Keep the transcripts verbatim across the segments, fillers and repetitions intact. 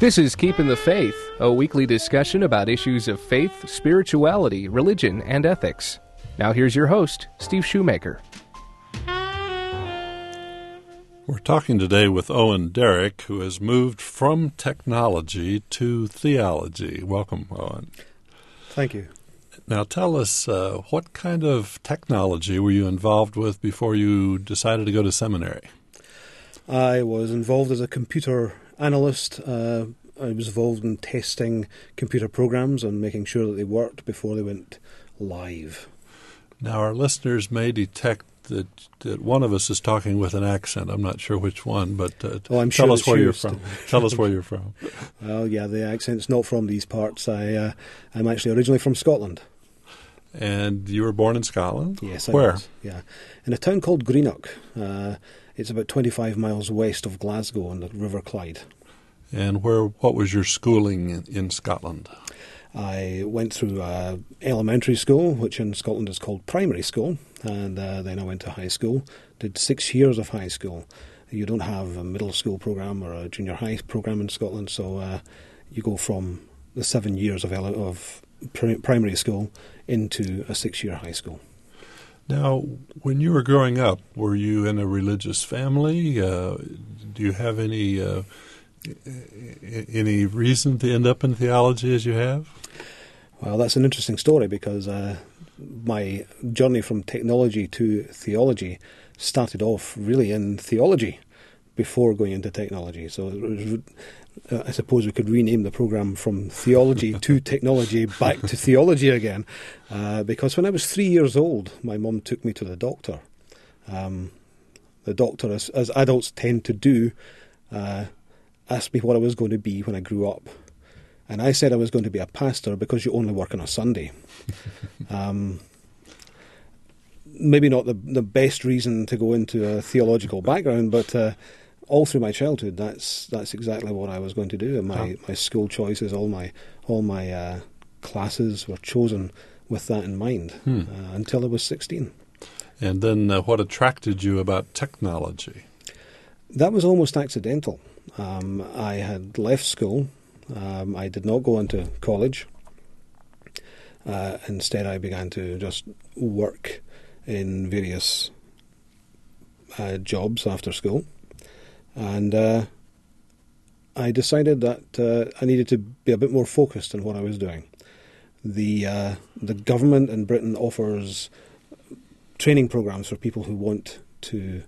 This is Keeping the Faith, a weekly discussion about issues of faith, spirituality, religion, and ethics. Now here's your host, Steve Shoemaker. We're talking today with Owen Derrick, who has moved from technology to theology. Welcome, Owen. Thank you. Now tell us, uh, what kind of technology were you involved with before you decided to go to seminary? I was involved as a computer analyst. Uh, I was involved in testing computer programs and making sure that they worked before they went live. Now our listeners may detect that, that one of us is talking with an accent. I'm not sure which one, but uh, oh, I'm tell sure us where you're from. Tell us where you're from. Well, yeah, the accent's not from these parts. I, uh, I'm actually originally from Scotland. And you were born in Scotland? Yes, I Where? was. Yeah, in a town called Greenock. Uh, it's about twenty-five miles west of Glasgow on the River Clyde. And where? What was your schooling in, in Scotland? I went through uh, elementary school, which in Scotland is called primary school, and uh, then I went to high school, did six years of high school. You don't have a middle school program or a junior high program in Scotland, so uh, you go from the seven years of, ele- of pri- primary school into a six-year high school. Now, when you were growing up, were you in a religious family? Uh, do you have any uh, any reason to end up in theology as you have? Well, that's an interesting story because uh, my journey from technology to theology started off really in theology before going into technology. So it was, uh, I suppose we could rename the program from theology to technology back to theology again. Uh, because when I was three years old, my mum took me to the doctor. Um, the doctor, as, as adults tend to do, uh, asked me what I was going to be when I grew up. And I said I was going to be a pastor because you only work on a Sunday. um, maybe not the the best reason to go into a theological background, but uh, all through my childhood, that's that's exactly what I was going to do. And my, oh. my school choices, all my all my uh, classes were chosen with that in mind hmm. uh, until I was sixteen. And then uh, what attracted you about technology? That was almost accidental. Um, I had left school. Um, I did not go into college. Uh, instead, I began to just work in various uh, jobs after school. And uh, I decided that uh, I needed to be a bit more focused in what I was doing. The, uh, the government in Britain offers training programs for people who want to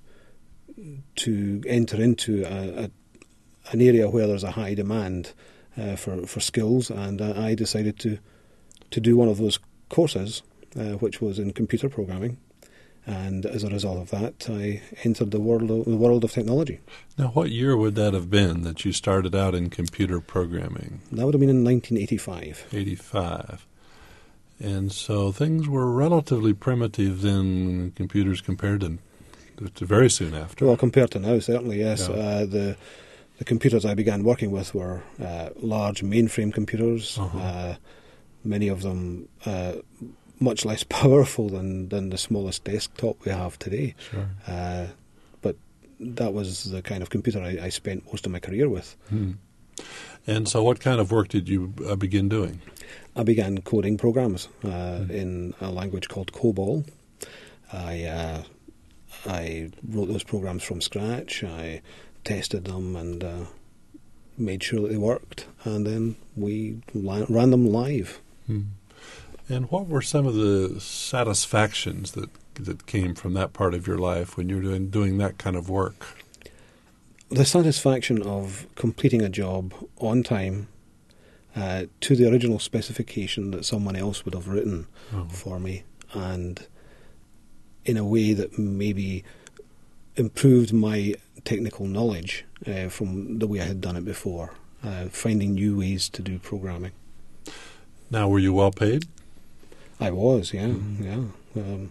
to enter into a, a, an area where there's a high demand uh, for, for skills, and uh, I decided to to do one of those courses, uh, which was in computer programming, and as a result of that, I entered the world of, the world of technology. Now, what year would that have been that you started out in computer programming? That would have been in nineteen eighty-five. eighty-five. And so things were relatively primitive then, computers compared to, to very soon after. Well, compared to now, certainly, yes. Yeah. Uh, the the computers I began working with were uh, large mainframe computers, uh-huh. uh, many of them uh, much less powerful than, than the smallest desktop we have today. Sure. Uh, but that was the kind of computer I, I spent most of my career with. Hmm. And so what kind of work did you uh, begin doing? I began coding programs uh, hmm. in a language called COBOL. I uh, I wrote those programs from scratch. I tested them and uh, made sure that they worked, and then we la- ran them live. Hmm. And what were some of the satisfactions that that came from that part of your life when you were doing, doing that kind of work? The satisfaction of completing a job on time uh, to the original specification that someone else would have written oh. for me, and in a way that maybe improved my technical knowledge uh, from the way I had done it before, uh, finding new ways to do programming. Now, were you well paid? I was, yeah, mm-hmm. yeah. Um,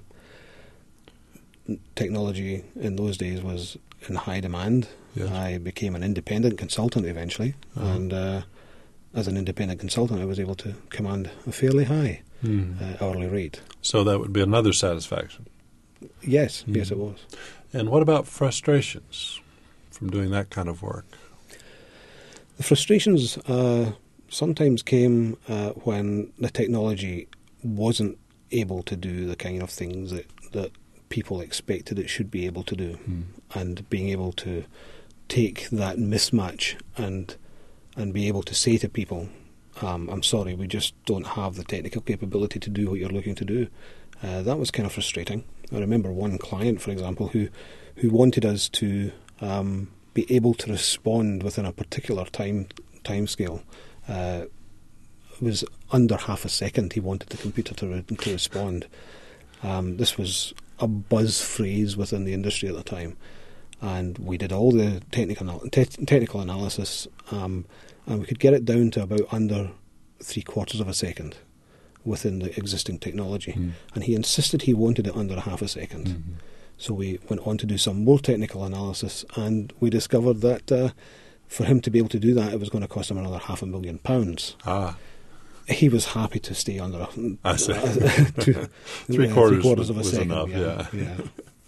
technology in those days was in high demand. Yes. I became an independent consultant eventually, uh-huh. and uh, as an independent consultant I was able to command a fairly high mm. uh, hourly rate. So that would be another satisfaction? Yes, mm. yes it was. And what about frustrations from doing that kind of work? The frustrations uh, sometimes came uh, when the technology wasn't able to do the kind of things that, that people expected it should be able to do, mm. and being able to take that mismatch and and be able to say to people, um, I'm sorry, we just don't have the technical capability to do what you're looking to do. Uh, that was kind of frustrating. I remember one client, for example, who, who wanted us to um, be able to respond within a particular time time scale. Uh, it was under half a second he wanted the computer to, re- to respond. Um, this was a buzz phrase within the industry at the time. And we did all the technical te- technical analysis, um, and we could get it down to about under three quarters of a second within the existing technology. Mm. And he insisted he wanted it under a half a second. Mm-hmm. So we went on to do some more technical analysis, and we discovered that uh, for him to be able to do that, it was going to cost him another half a million pounds. Ah. He was happy to stay under a, I see. uh, two, three, uh, quarters three quarters was, of a was second. enough, yeah. yeah. yeah.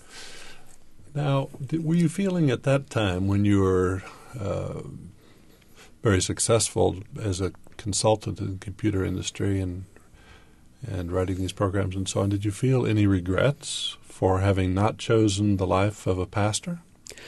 Now, did, were you feeling at that time when you were uh, very successful as a consultant in the computer industry and and writing these programs and so on, did you feel any regrets for having not chosen the life of a pastor?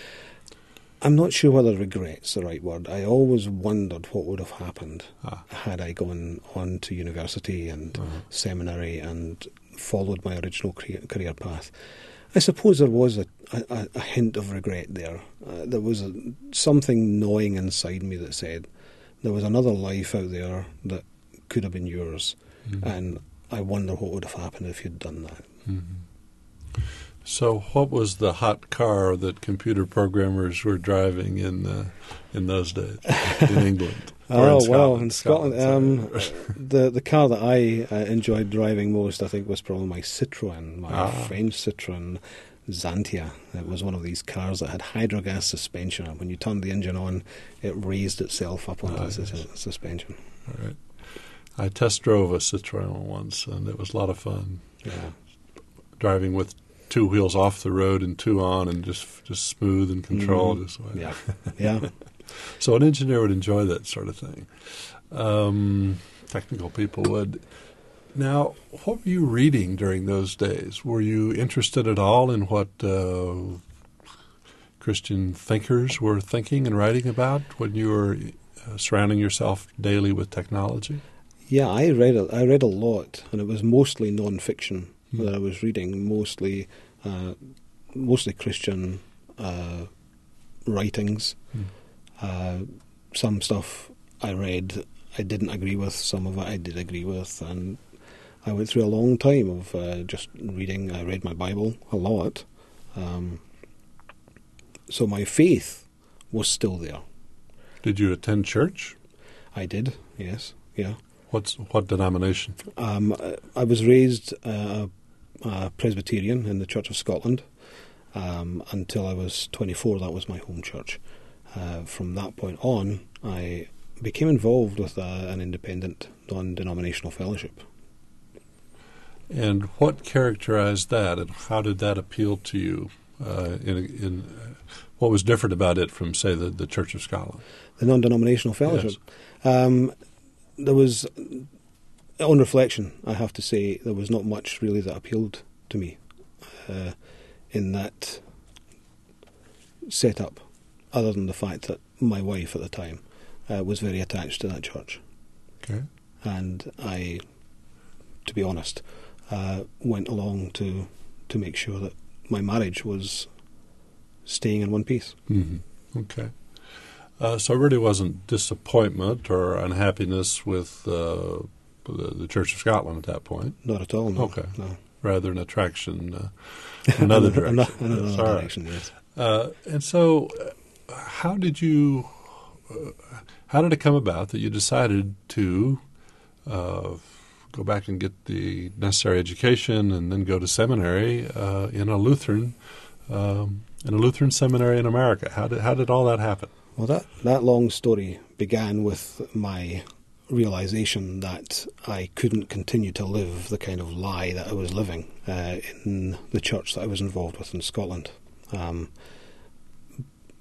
I'm not sure whether regret's the right word. I always wondered what would have happened Ah. had I gone on to university and Uh-huh. seminary and followed my original career, career path. I suppose there was a, a, a hint of regret there. Uh, there was a, something gnawing inside me that said there was another life out there that could have been yours, Mhm. and I wonder what would have happened if you'd done that. Mm-hmm. So what was the hot car that computer programmers were driving in uh, in those days in England? Or Oh, in well, Scotland? in Scotland, um, the the car that I uh, enjoyed driving most, I think, was probably my Citroën, my Ah. French Citroën Xantia. It was one of these cars that had hydrogas suspension. And when you turned the engine on, it raised itself up onto Ah, the sus- yes. suspension. All right. I test drove a Citroën once, and it was a lot of fun. Yeah. Driving with two wheels off the road and two on, and just just smooth and controlled. Mhm. This way. Yeah, yeah. So an engineer would enjoy that sort of thing. Um, technical people would. Now, what were you reading during those days? Were you interested at all in what uh, Christian thinkers were thinking and writing about when you were uh, surrounding yourself daily with technology? Yeah, I read a, I read a lot, and it was mostly non-fiction Hmm. that I was reading, mostly uh, mostly Christian uh, writings. Hmm. Uh, some stuff I read I didn't agree with, some of it I did agree with, and I went through a long time of uh, just reading. I read my Bible a lot. Um, so my faith was still there. Did you attend church? I did, yes, yeah. What's what denomination? Um, I was raised uh, uh, Presbyterian in the Church of Scotland um, until I was twenty-four. That was my home church. Uh, from that point on, I became involved with uh, an independent, non-denominational fellowship. And what characterized that, and how did that appeal to you? Uh, in, in uh, what was different about it from, say, the, the Church of Scotland? The non-denominational fellowship. Um, there was, on reflection, I have to say, there was not much really that appealed to me uh, in that setup, other than the fact that my wife at the time uh, was very attached to that church. Okay. And I, to be honest, uh, went along to to make sure that my marriage was staying in one piece. Mm-hmm. Okay. Uh, so it really wasn't disappointment or unhappiness with uh, the, the Church of Scotland at that point. Not at all, no. Okay. No. Rather an attraction uh, another direction. Another, another Yes, all right. direction, yes. Uh, and so, uh, how did you? Uh, how did it come about that you decided to uh, go back and get the necessary education and then go to seminary uh, in a Lutheran um, in a Lutheran seminary in America? How did how did all that happen? Well, that, that long story began with my realization that I couldn't continue to live the kind of lie that I was living uh, in the church that I was involved with in Scotland. Um,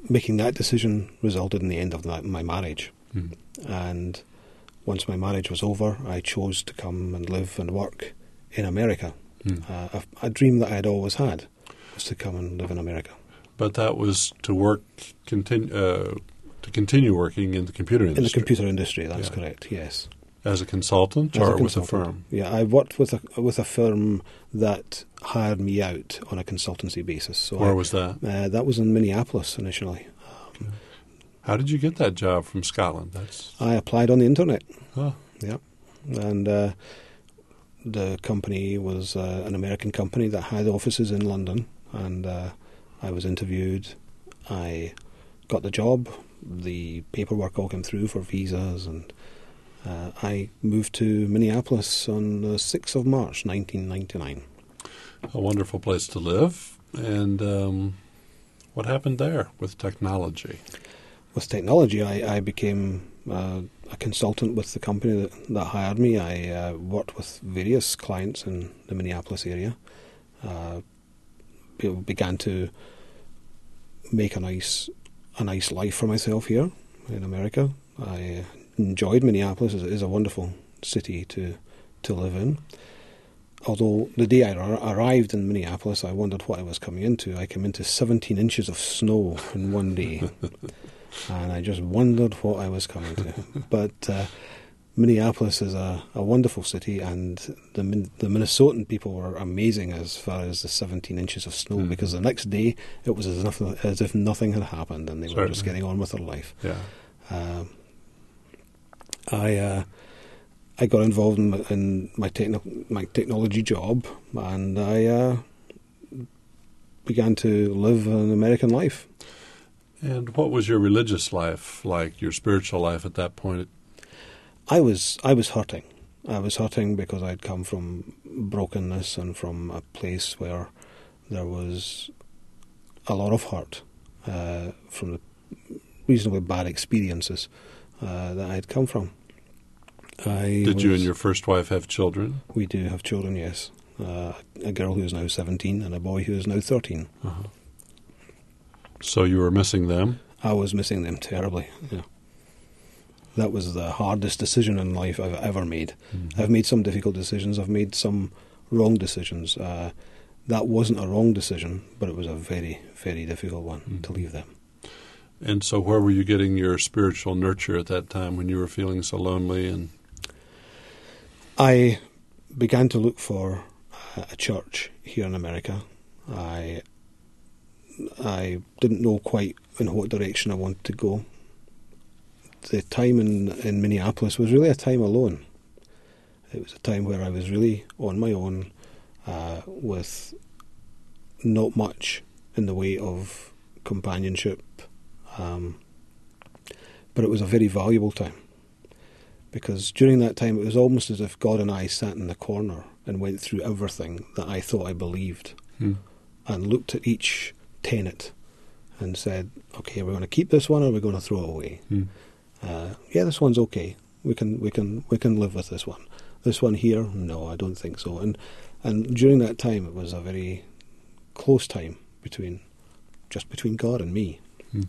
making that decision resulted in the end of my marriage. Mm. And once my marriage was over, I chose to come and live and work in America. Mm. Uh, a, a dream that I had always had was to come and live in America. But that was to work, continue, uh, to continue working in the computer industry. In the computer industry, that's Yeah. correct. Yes. As a consultant As or a with a consultant. firm? Yeah, I worked with a with a firm that hired me out on a consultancy basis. So Where I, was that? Uh, that was in Minneapolis initially. Um, How did you get that job from Scotland? That's I applied on the internet. oh, Yeah, and uh, the company was uh, an American company that had offices in London, and uh, I was interviewed. I got the job. The paperwork all came through for visas, and uh, I moved to Minneapolis on the sixth of March, nineteen ninety-nine. a wonderful place to live. And um, what happened there with technology? With technology, I, I became uh, a consultant with the company that, that hired me. I uh, worked with various clients in the Minneapolis area. Uh, be- began to make a nice, a nice life for myself here in America. I enjoyed Minneapolis. It is a wonderful city to to live in. Although the day I ar- arrived in Minneapolis, I wondered what I was coming into. I came into seventeen inches of snow in one day. And I just wondered what I was coming to. But uh, Minneapolis is a, a wonderful city, and the Min- the Minnesotan people were amazing as far as the seventeen inches of snow, Mhm. because the next day it was as, nothing, as if nothing had happened, and they were just Certainly. getting on with their life. Yeah. Um I uh, I got involved in my, in my, techno- my technology job, and I uh, began to live an American life. And what was your religious life like, your spiritual life at that point? I was I was hurting. I was hurting because I'd come from brokenness and from a place where there was a lot of hurt uh, from the reasonably bad experiences uh, that I'd come from. I Did you was- and your first wife have children? We do have children, yes. Uh, a girl who is now seventeen and a boy who is now thirteen. Uh-huh. So you were missing them? I was missing them terribly. Yeah. That was the hardest decision in life I've ever made. Mhm. I've made some difficult decisions. I've made some wrong decisions. Uh, that wasn't a wrong decision, but it was a very, very difficult one Mhm. to leave them. And so where were you getting your spiritual nurture at that time when you were feeling so lonely? And I began to look for uh, a church here in America. I I didn't know quite in what direction I wanted to go. The time in, in Minneapolis was really a time alone. It was a time where I was really on my own, uh, with not much in the way of companionship, um, but it was a very valuable time. Because during that time it was almost as if God and I sat in the corner and went through everything that I thought I believed, hmm. and looked at each tenet and said, okay, we're going to keep this one or we're going to throw it away. Hmm. Uh, yeah, this one's okay. We can we can we can live with this one. This one here, no, I don't think so. And and during that time, it was a very close time between just between God and me. Hmm.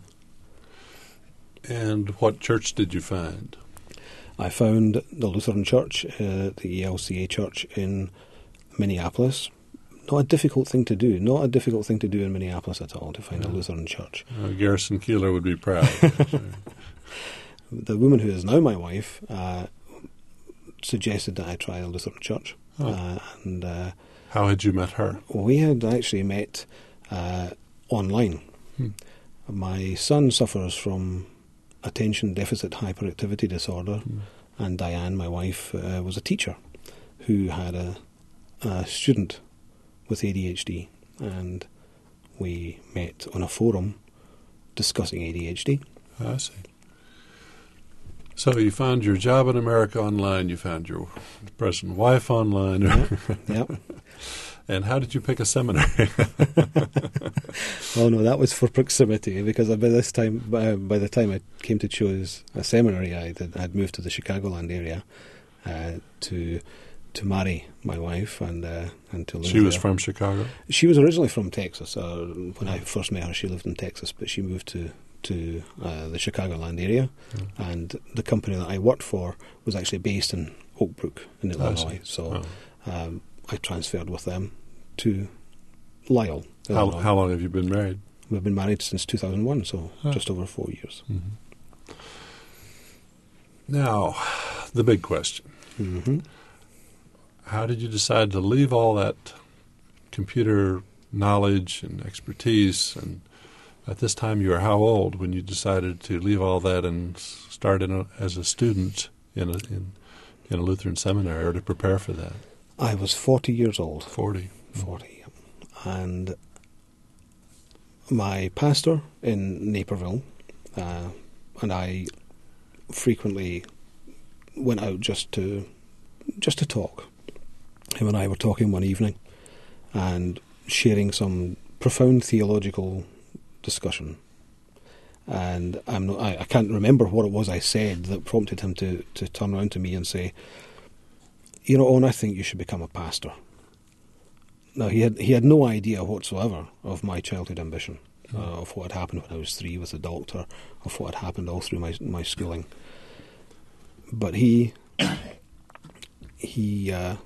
And what church did you find? I found the Lutheran Church, uh, the E L C A Church in Minneapolis. Not a difficult thing to do. Not a difficult thing to do in Minneapolis at all, to find Yeah. a Lutheran church. Uh, Garrison Keillor would be proud. The woman who is now my wife uh, suggested that I try a Lutheran church. Oh. Uh, and uh, How had you met her? we had actually met uh, online. Hmm. My son suffers from attention deficit hyperactivity disorder, Hmm. and Diane, my wife, uh, was a teacher who had a, a student with A D H D, and we met on a forum discussing A D H D. I see. So you found your job in America online, you found your present wife online. Yep. And how did you pick a seminary? Oh no, that was for proximity, because by this time, by, by the time I came to choose a seminary, I had moved to the Chicagoland area uh, to to marry my wife and uh, and to live She was there. from Chicago? She was originally from Texas. Uh, when I first met her, she lived in Texas, but she moved to to uh, the Chicagoland area, Mm. and the company that I worked for was actually based in Oak Brook in I Illinois. see. So Oh. um, I transferred with them to Lyle, How, Illinois. how long have you been married? We've been married since two thousand one, so Huh. just over four years. Mm-hmm. Now, the big question. Mm-hmm. How did you decide to leave all that computer knowledge and expertise? And at this time, you were how old when you decided to leave all that and start in a, as a student in a, in, in a Lutheran seminary, or to prepare for that? I was forty years old. Forty. forty. And my pastor in Naperville uh, and I frequently went out just to just to talk. Him and I were talking one evening and sharing some profound theological discussion. And I'm not, I, I can't remember what it was I said that prompted him to, to turn around to me and say, "You know, Owen, I think you should become a pastor." Now, he had he had no idea whatsoever of my childhood ambition, Mm. uh, of what had happened when I was three with the doctor, of what had happened all through my my schooling. But he he uh,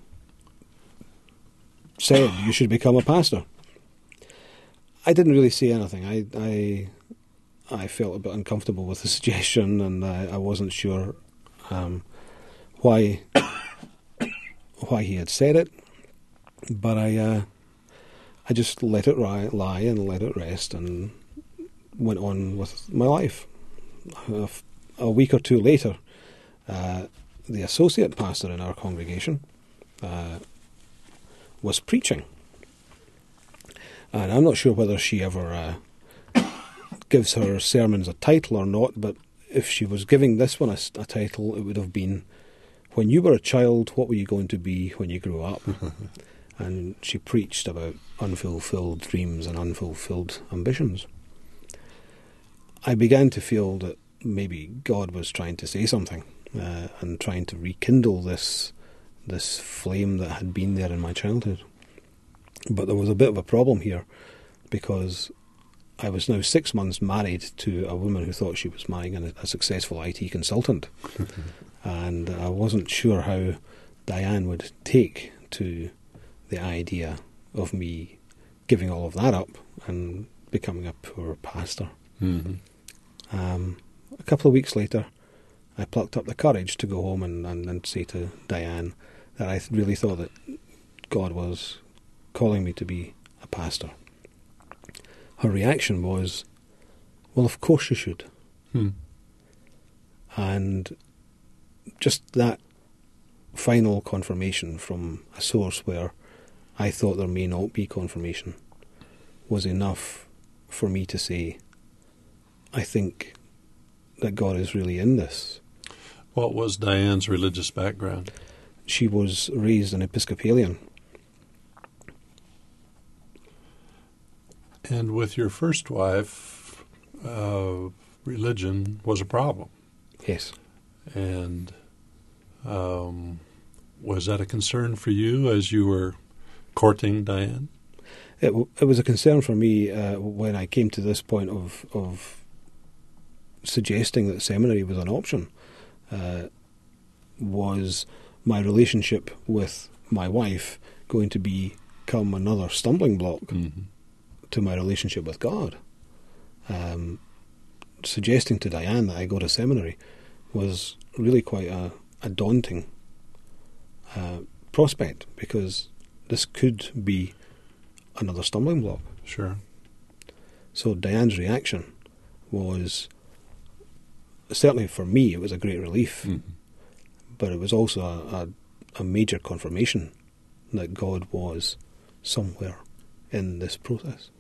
said, "You should become a pastor." I didn't really say anything. I I, I felt a bit uncomfortable with the suggestion, and I, I wasn't sure um, why why he had said it. But I uh, I just let it ri- lie and let it rest and went on with my life. A, f- a week or two later, uh, the associate pastor in our congregation uh, was preaching. And I'm not sure whether she ever uh, gives her sermons a title or not, but if she was giving this one a, s- a title, it would have been, "When you were a child, what were you going to be when you grew up?" And she preached about unfulfilled dreams and unfulfilled ambitions. I began to feel that maybe God was trying to say something uh, and trying to rekindle this this flame that had been there in my childhood. But there was a bit of a problem here, because I was now six months married to a woman who thought she was marrying a, a successful I T consultant. And I wasn't sure how Diane would take to the idea of me giving all of that up and becoming a poor pastor. Mm-hmm. Um, a couple of weeks later, I plucked up the courage to go home and, and, and say to Diane that I th- really thought that God was calling me to be a pastor. Her reaction was, "Well, of course you should." Hmm. And just that final confirmation from a source where I thought there may not be confirmation was enough for me to say, I think that God is really in this. What was Diane's religious background? She was raised an Episcopalian. And with your first wife, uh, religion was a problem. Yes. And um, was that a concern for you as you were courting Diane? It, w- it was a concern for me uh, when I came to this point of, of suggesting that seminary was an option. Uh, was my relationship with my wife going to become another stumbling block Mm-hmm. to my relationship with God? Um, suggesting to Diane that I go to seminary was really quite a, a daunting uh, prospect, because this could be another stumbling block. Sure. So Diane's reaction was, certainly for me, it was a great relief, Mm-hmm. but it was also a, a, a major confirmation that God was somewhere in this process.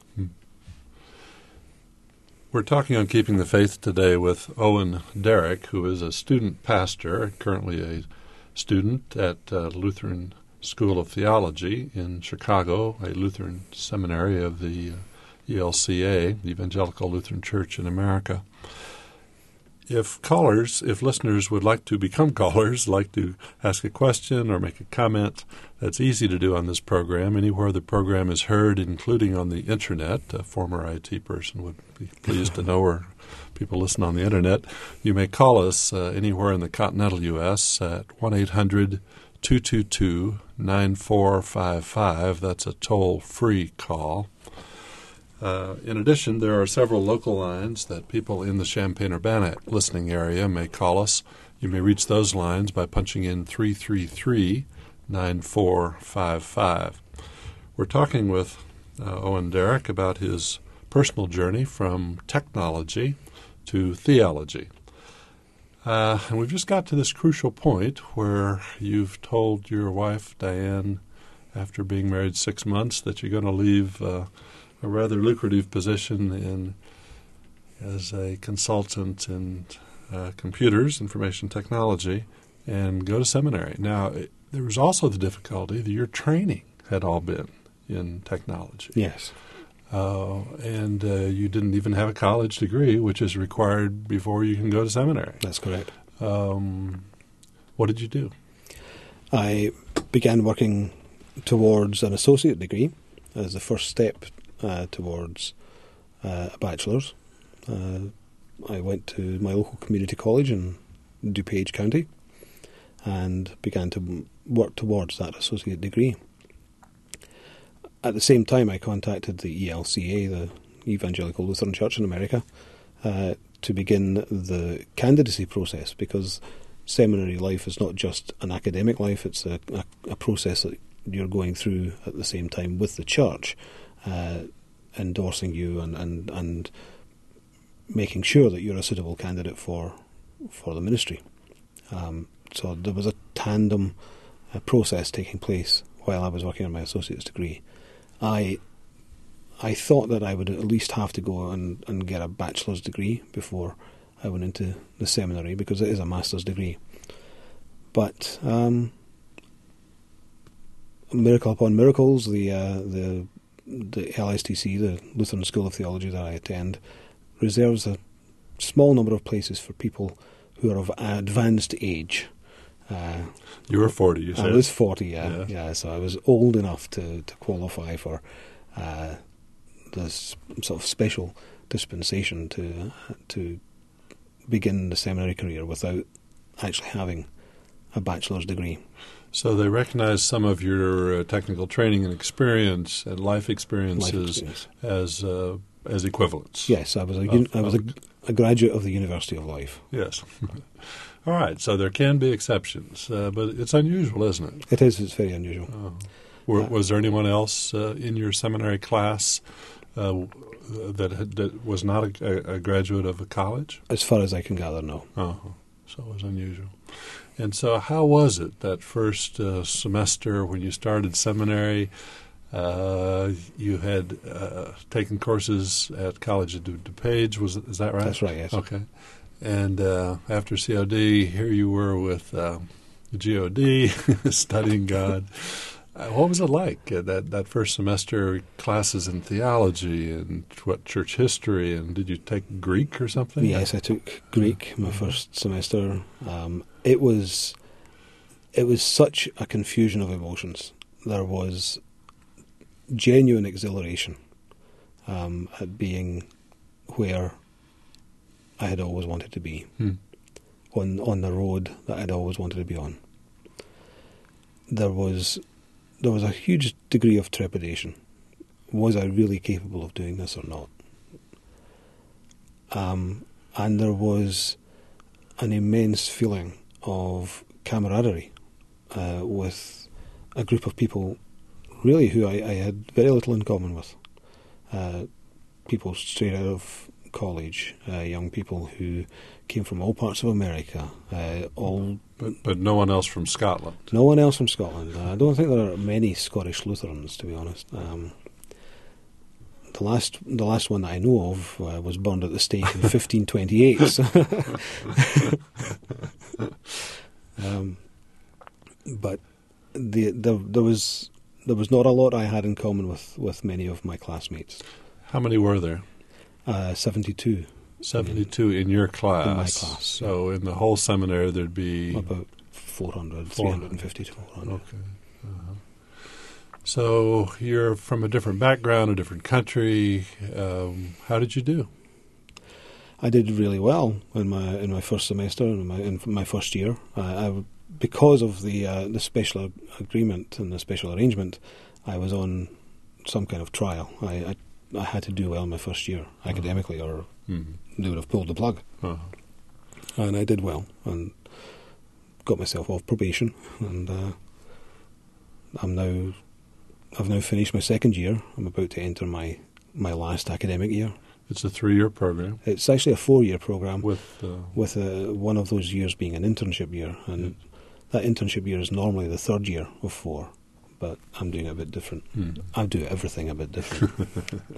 We're talking on Keeping the Faith today with Owen Derrick, who is a student pastor, currently a student at uh, Lutheran School of Theology in Chicago, a Lutheran seminary of the uh, E L C A, the Evangelical Lutheran Church in America. if callers, if listeners would like to become callers, like to ask a question or make a comment, that's easy to do on this program. Anywhere the program is heard, including on the Internet, a former I T person would be pleased to know where people listen on the Internet. You may call us uh, anywhere in the continental U S at one eight hundred two two two nine four five five. That's a toll-free call. Uh, in addition, there are several local lines that people in the Champaign-Urbana listening area may call us. You may reach those lines by punching in three three three nine four five five. We're talking with uh, Owen Derrick about his personal journey from technology to theology. Uh, and we've just got to this crucial point where you've told your wife, Diane, after being married six months, that you're going to leave uh, a rather lucrative position in as a consultant in uh, computers, information technology, and go to seminary. Now, it, there was also the difficulty that your training had all been in technology. Yes. Uh, and uh, you didn't even have a college degree, which is required before you can go to seminary. That's correct. Um, what did you do? I began working towards an associate degree as the first step uh, towards uh, a bachelor's. Uh, I went to my local community college in DuPage County and began to work towards that associate degree. At the same time, I contacted the E L C A, the Evangelical Lutheran Church in America, uh, to begin the candidacy process, because seminary life is not just an academic life, it's a, a, a process that you're going through at the same time with the church, uh, endorsing you and, and, and making sure that you're a suitable candidate for for the ministry. Um, so there was a tandem uh, process taking place while I was working on my associate's degree. I I thought that I would at least have to go and, and get a bachelor's degree before I went into the seminary, because it is a master's degree. But um, miracle upon miracles, the uh, the the L S T C, the Lutheran School of Theology that I attend, reserves a small number of places for people who are of advanced age. Uh, you were forty, you said? I was forty, yeah. Yes. yeah. So I was old enough to, to qualify for uh, this sort of special dispensation to to begin the seminary career without actually having a bachelor's degree. So they recognize some of your uh, technical training and experience and life experiences Life experience. as uh, as equivalents. Yes, I was a Of- un- I was a, of- a graduate of the University of Life. Yes. All right. So there can be exceptions, uh, but it's unusual, isn't it? It is. It's very unusual. Oh. Were, Uh, was there anyone else uh, in your seminary class uh, that, had, that was not a, a graduate of a college? As far as I can gather, no. Oh, so it was unusual. And so how was it that first uh, semester when you started seminary? Uh, you had uh, taken courses at College of Du- DuPage, was is that right? That's right, yes. Okay. And uh, after C O D, here you were with uh, G O D, studying God. Uh, what was it like, uh, that, that first semester, classes in theology and what, church history, and did you take Greek or something? Yes, I took Greek my first semester. Um, it was it was such a confusion of emotions. There was genuine exhilaration um, at being where I had always wanted to be, Hmm. on on the road that I'd always wanted to be on. There was there was a huge degree of trepidation. Was I really capable of doing this or not? Um, and there was an immense feeling of camaraderie uh, with a group of people, really, who I, I had very little in common with. Uh, people straight out of college, uh, young people who came from all parts of America, uh, all But, but no one else from Scotland. no one else from Scotland. Uh, I don't think there are many Scottish Lutherans, to be honest. Um, the last, the last one that I know of uh, was burned at the stake in fifteen twenty-eight. So um, but the, the, there was there was not a lot I had in common with, with many of my classmates. How many were there? Uh, seventy-two. seventy-two in your class. In my class. So in the whole seminary there'd be about four hundred, three hundred fifty to four hundred. Okay. Uh-huh. So you're from a different background, a different country. Um, how did you do? I did really well in my in my first semester, in my in my first year. I, I because of the uh, the special agreement and the special arrangement, I was on some kind of trial. I I, I had to do well in my first year uh-huh. academically, or mm-hmm. they would have pulled the plug. Uh-huh. And I did well and got myself off probation, and uh, I'm now I've now finished my second year. I'm about to enter my my last academic year. It's a three-year program. It's actually a four-year program, with uh, with uh, one of those years being an internship year, and yeah. that internship year is normally the third year of four, but I'm doing it a bit different. Mm. I do everything a bit different.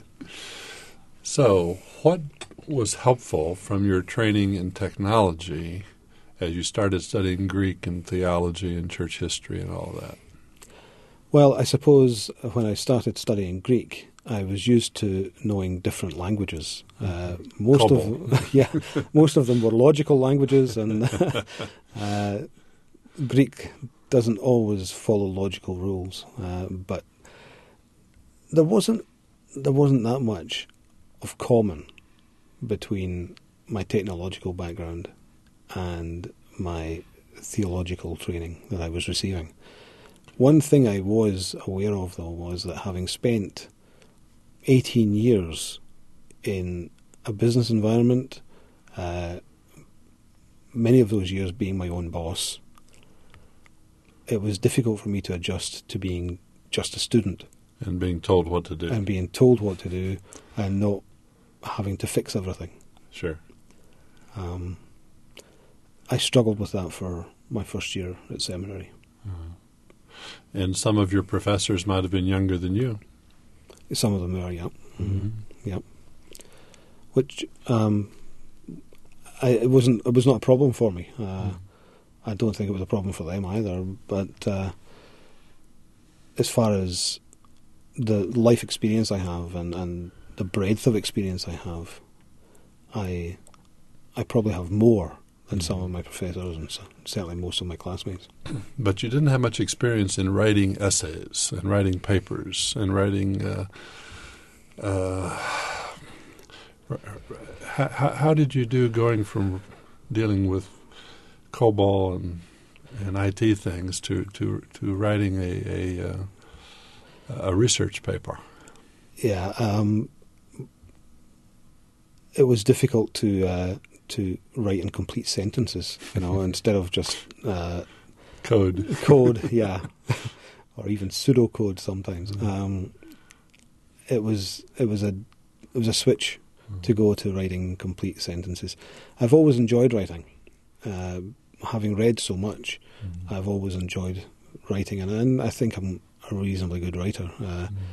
So, what was helpful from your training in technology as you started studying Greek and theology and church history and all that? Well, I suppose when I started studying Greek, I was used to knowing different languages. Uh, most Cobble. of yeah, most of them were logical languages, and uh, Greek doesn't always follow logical rules. Uh, but there wasn't there wasn't that much of common between my technological background and my theological training that I was receiving. One thing I was aware of, though, was that having spent eighteen years in a business environment, uh, many of those years being my own boss, it was difficult for me to adjust to being just a student. And being told what to do. And being told what to do, and not having to fix everything. Sure. Um, I struggled with that for my first year at seminary. Uh-huh. And some of your professors might have been younger than you. Some of them were, yeah. Mm-hmm. Yeah. Which um, I, it wasn't. It was not a problem for me. Uh, mm. I don't think it was a problem for them either. But uh, as far as the life experience I have and, and the breadth of experience I have, I I probably have more than mm. some of my professors and so, certainly most of my classmates. But you didn't have much experience in writing essays and writing papers and writing. Uh, uh, how, how did you do going from dealing with COBOL and and I T things to to, to writing a a, uh, a research paper? Yeah, um, it was difficult to. Uh, to write in complete sentences, you know, instead of just uh, code. Code, yeah, or even pseudocode sometimes. Mm-hmm. Um, it was it was a it was a switch mm-hmm. to go to writing complete sentences. I've always enjoyed writing, uh, having read so much. Mm-hmm. I've always enjoyed writing, and, and I think I'm a reasonably good writer. Uh, mm-hmm.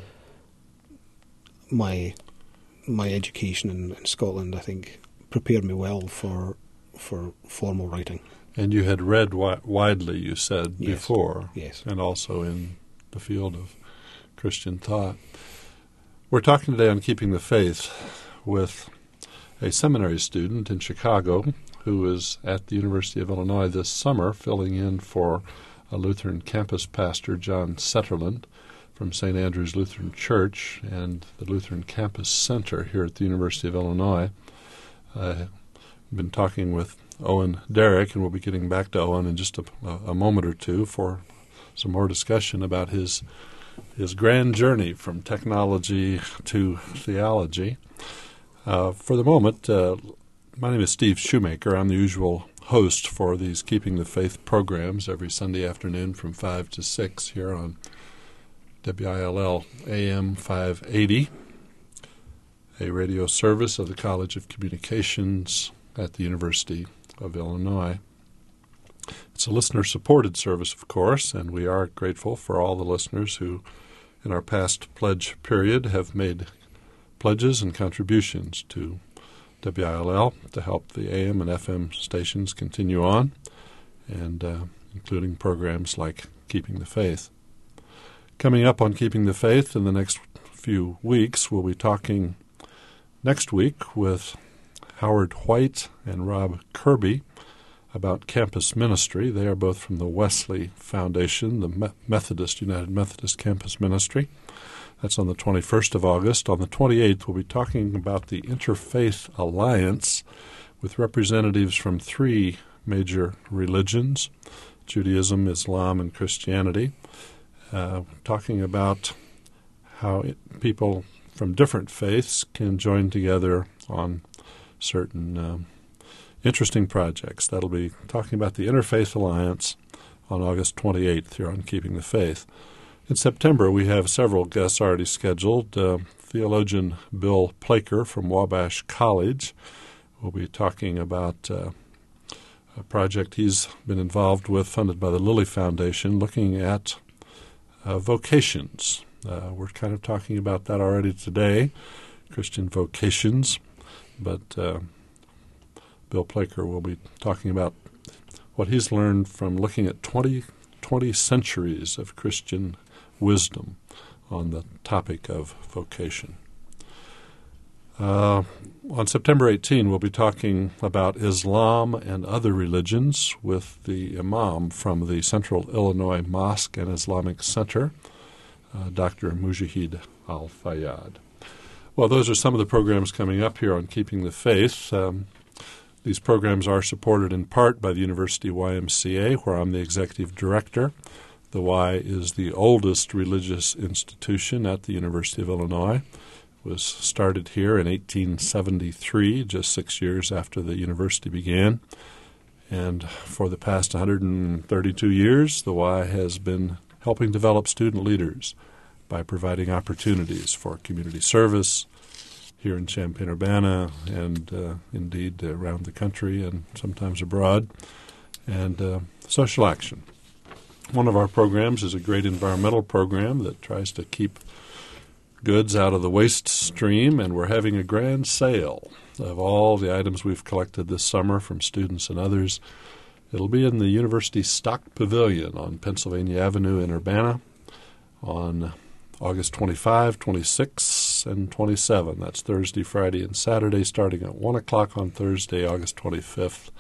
My my education in, in Scotland, I think, prepared me well for for formal writing. And you had read wi- widely, you said, yes. before. Yes. And also in the field of Christian thought. We're talking today on Keeping the Faith with a seminary student in Chicago who is at the University of Illinois this summer, filling in for a Lutheran campus pastor, John Setterland, from Saint Andrew's Lutheran Church and the Lutheran Campus Center here at the University of Illinois. I've been talking with Owen Derrick, and we'll be getting back to Owen in just a, a moment or two for some more discussion about his his grand journey from technology to theology. Uh, for the moment, uh, my name is Steve Shoemaker. I'm the usual host for these Keeping the Faith programs every Sunday afternoon from five to six here on W I L L A M five eighty. A radio service of the College of Communications at the University of Illinois. It's a listener-supported service, of course, and we are grateful for all the listeners who, in our past pledge period, have made pledges and contributions to W I L L to help the A M and F M stations continue on, and uh, including programs like Keeping the Faith. Coming up on Keeping the Faith in the next few weeks, we'll be talking next week with Howard White and Rob Kirby about campus ministry. They are both from the Wesley Foundation, the Methodist, United Methodist Campus Ministry. That's on the twenty-first of August. On the twenty-eighth, we'll be talking about the Interfaith Alliance with representatives from three major religions, Judaism, Islam, and Christianity, uh, talking about how it, people from different faiths can join together on certain um, interesting projects. That'll be talking about the Interfaith Alliance on August twenty-eighth here on Keeping the Faith. In September, we have several guests already scheduled. Uh, theologian Bill Plaker from Wabash College will be talking about uh, a project he's been involved with, funded by the Lilly Foundation, looking at uh, vocations. Uh, we're kind of talking about that already today, Christian vocations, but uh, Bill Plaker will be talking about what he's learned from looking at twenty, twenty centuries of Christian wisdom on the topic of vocation. Uh, on September eighteenth, we'll be talking about Islam and other religions with the imam from the Central Illinois Mosque and Islamic Center, uh, Doctor Mujahid Al-Fayyad. Well, those are some of the programs coming up here on Keeping the Faith. Um, these programs are supported in part by the University Y M C A, where I'm the executive director. The Y is the oldest religious institution at the University of Illinois. It was started here in eighteen seventy-three, just six years after the university began. And for the past one hundred thirty-two years, the Y has been helping develop student leaders by providing opportunities for community service here in Champaign-Urbana and uh, indeed uh, around the country and sometimes abroad, and uh, social action. One of our programs is a great environmental program that tries to keep goods out of the waste stream, and we're having a grand sale of all the items we've collected this summer from students and others. It'll be in the University Stock Pavilion on Pennsylvania Avenue in Urbana on August twenty-fifth, twenty-sixth, and twenty-seventh. That's Thursday, Friday, and Saturday, starting at one o'clock on Thursday, August twenty-fifth.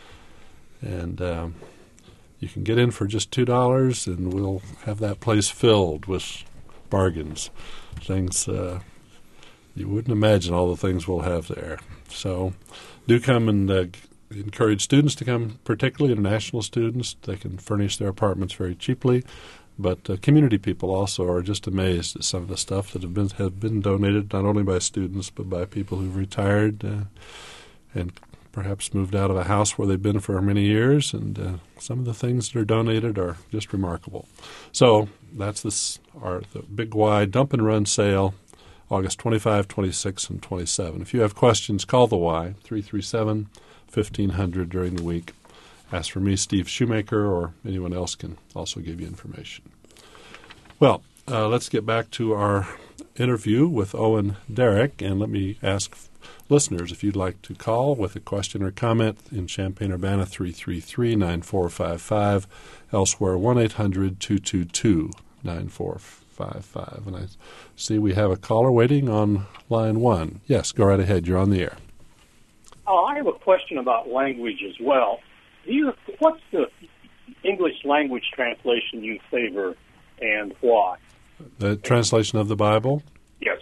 And um, you can get in for just two dollars, and we'll have that place filled with bargains, things uh, you wouldn't imagine all the things we'll have there. So do come and uh, encourage students to come, particularly international students. They can furnish their apartments very cheaply. But uh, community people also are just amazed at some of the stuff that have been have been donated, not only by students but by people who've retired uh, and perhaps moved out of a house where they've been for many years. And uh, some of the things that are donated are just remarkable. So that's this our the Big Y Dump and Run sale, August twenty-fifth, twenty-sixth, and twenty-seventh. If you have questions, call the Y, three three seven, fifteen hundred during the week. Ask for me, Steve Shoemaker, or anyone else can also give you information. Well, uh, let's get back to our interview with Owen Derrick, and let me ask listeners if you'd like to call with a question or comment in Champaign-Urbana, three three three, nine four five five, elsewhere one eight hundred, two two two, nine four five five. And I see we have a caller waiting on line one. Yes, go right ahead. You're on the air. Oh, I have a question about language as well. Do you, what's the English language translation you favor and why? The translation of the Bible? Yes.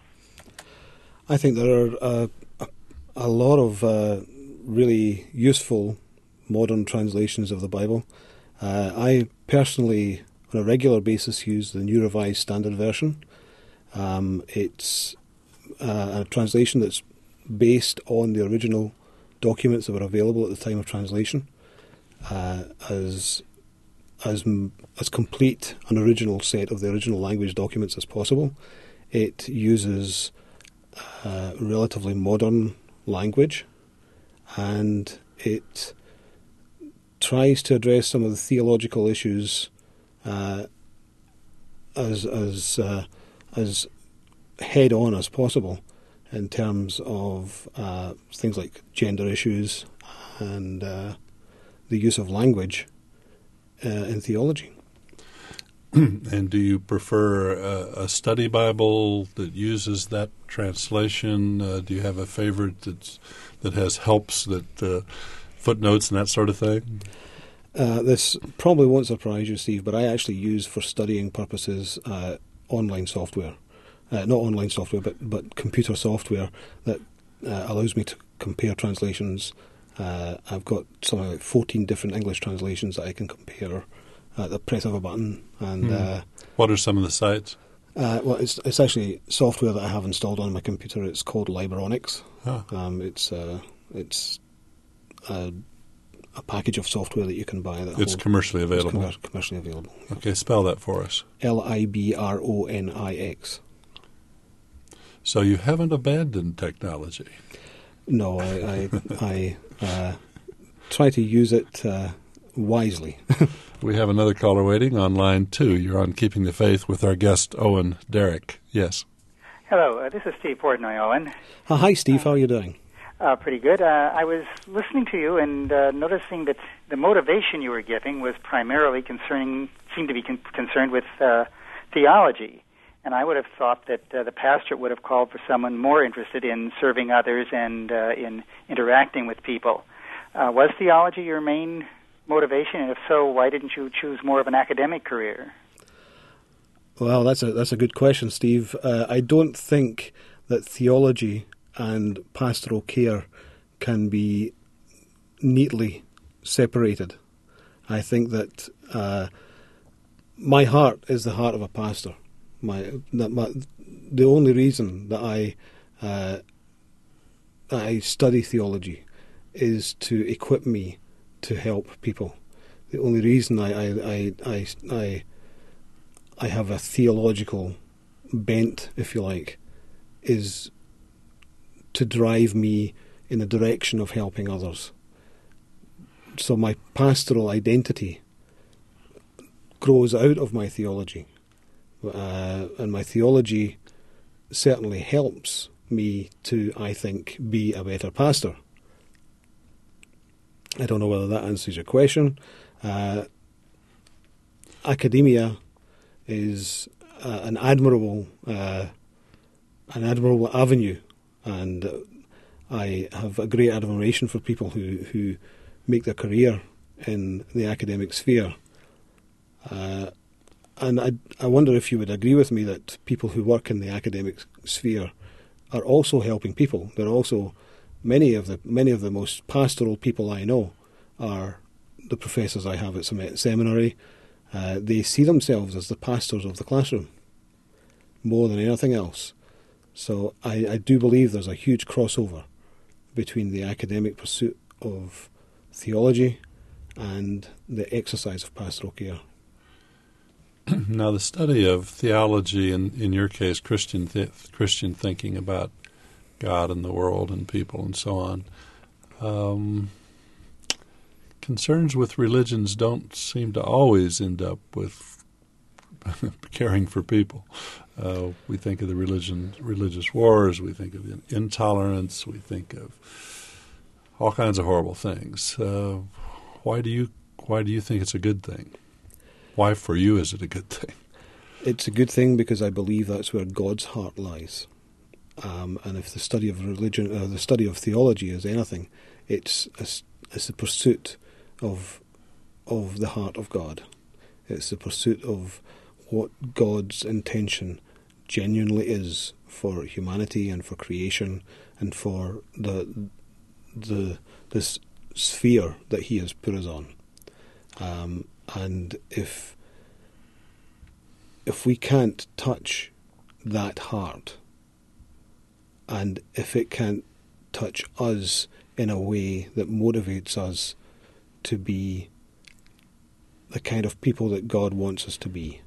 I think there are uh, a, a lot of uh, really useful modern translations of the Bible. Uh, I personally, on a regular basis, use the New Revised Standard Version. Um, it's uh, a translation that's based on the original documents that were available at the time of translation, uh, as as as complete an original set of the original language documents as possible. It uses uh, relatively modern language, and it tries to address some of the theological issues uh, as as uh, as head on as possible, in terms of uh, things like gender issues and uh, the use of language uh, in theology. And do you prefer a, a study Bible that uses that translation? Uh, do you have a favorite that's, that has helps, that uh, footnotes and that sort of thing? Uh, this probably won't surprise you, Steve, but I actually use for studying purposes uh, online software. Uh, not online software, but, but computer software that uh, allows me to compare translations. Uh, I've got something like fourteen different English translations that I can compare at the press of a button. And hmm. uh, what are some of the sites? Uh, well, it's it's actually software that I have installed on my computer. It's called Libronics. Huh. Um, it's uh, it's a, a package of software that you can buy. That it's hold, commercially available. It's commer- commercially available. Okay, spell that for us. L I B R O N I X. So you haven't abandoned technology. No, I I, I uh, try to use it uh, wisely. We have another caller waiting on line two. You're on Keeping the Faith with our guest, Owen Derrick. Yes. Hello, uh, this is Steve Portnoy, Owen. Uh, hi, Steve. How are you doing? Uh, pretty good. Uh, I was listening to you and uh, noticing that the motivation you were giving was primarily concerning, seemed to be con- concerned with uh, theology. And I would have thought that uh, the pastor would have called for someone more interested in serving others and uh, in interacting with people. Uh, was theology your main motivation? And if so, why didn't you choose more of an academic career? Well, that's a that's a good question, Steve. Uh, I don't think that theology and pastoral care can be neatly separated. I think that uh, my heart is the heart of a pastor. My, that my the only reason that I uh, I study theology is to equip me to help people. The only reason I I I I, I, I have a theological bent, if you like, is to drive me in the direction of helping others. So my pastoral identity grows out of my theology. Uh, and my theology certainly helps me to, I think, be a better pastor. I don't know whether that answers your question. Uh, academia is uh, an admirable, uh, an admirable avenue, and uh, I have a great admiration for people who, who make their career in the academic sphere. Uh, And I, I wonder if you would agree with me that people who work in the academic sphere are also helping people. They're also many of the many of the most pastoral people I know are the professors I have at Summit Seminary. Uh, they see themselves as the pastors of the classroom more than anything else. So I, I do believe there's a huge crossover between the academic pursuit of theology and the exercise of pastoral care. Now, the study of theology, and in your case, Christian th- Christian thinking about God and the world and people and so on, um, concerns with religions don't seem to always end up with caring for people. Uh, we think of the religion, religious wars, we think of intolerance, we think of all kinds of horrible things. Uh, why do you why do you think it's a good thing? Why, for you, is it a good thing? It's a good thing because I believe that's where God's heart lies. Um, and if the study of religion, uh, the study of theology is anything, it's a, it's the pursuit of of the heart of God. It's the pursuit of what God's intention genuinely is for humanity and for creation and for the the this sphere that He has put us on. Um, And if if we can't touch that heart, and if it can't touch us in a way that motivates us to be the kind of people that God wants us to be,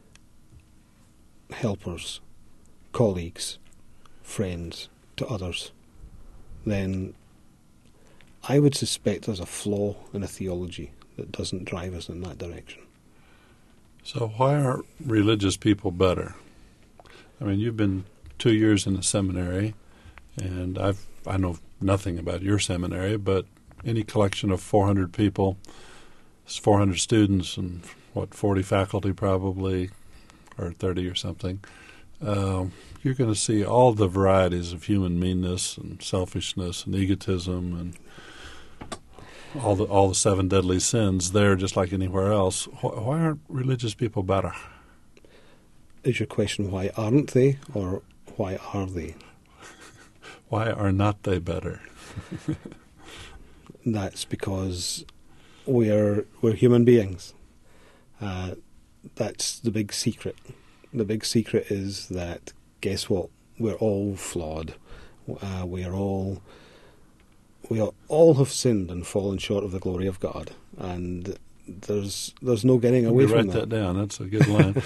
helpers, colleagues, friends to others, then I would suspect there's a flaw in a theology that doesn't drive us in that direction. So why aren't religious people better? I mean, you've been two years in the seminary, and I've I know nothing about your seminary, but any collection of four hundred people, four hundred students, and what, forty faculty probably, or thirty or something, um, you're going to see all the varieties of human meanness and selfishness and egotism and all the all the seven deadly sins there, just like anywhere else. Why, why aren't religious people better? Is your question why aren't they, or why are they? Why are not they better? That's because we're we're human beings. Uh, that's the big secret. The big secret is that, guess what? We're all flawed. Uh, we are all we are, all have sinned and fallen short of the glory of God, and there's there's no getting away you from write that. that down. That's a good line.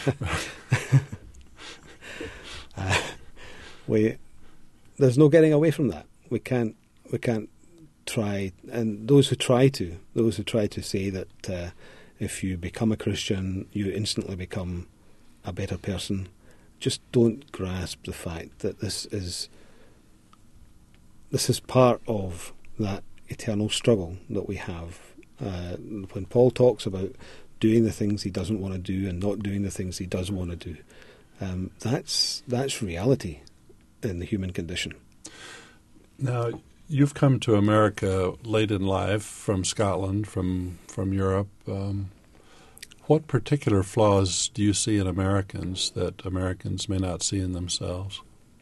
uh, we there's no getting away from that. We can't we can't try, and those who try to those who try to say that uh, if you become a Christian, you instantly become a better person, just don't grasp the fact that this is this is part of that eternal struggle that we have. Uh, when Paul talks about doing the things he doesn't want to do and not doing the things he does want to do, um, that's that's reality in the human condition. Now, you've come to America late in life from Scotland, from from Europe. Um, what particular flaws do you see in Americans that Americans may not see in themselves?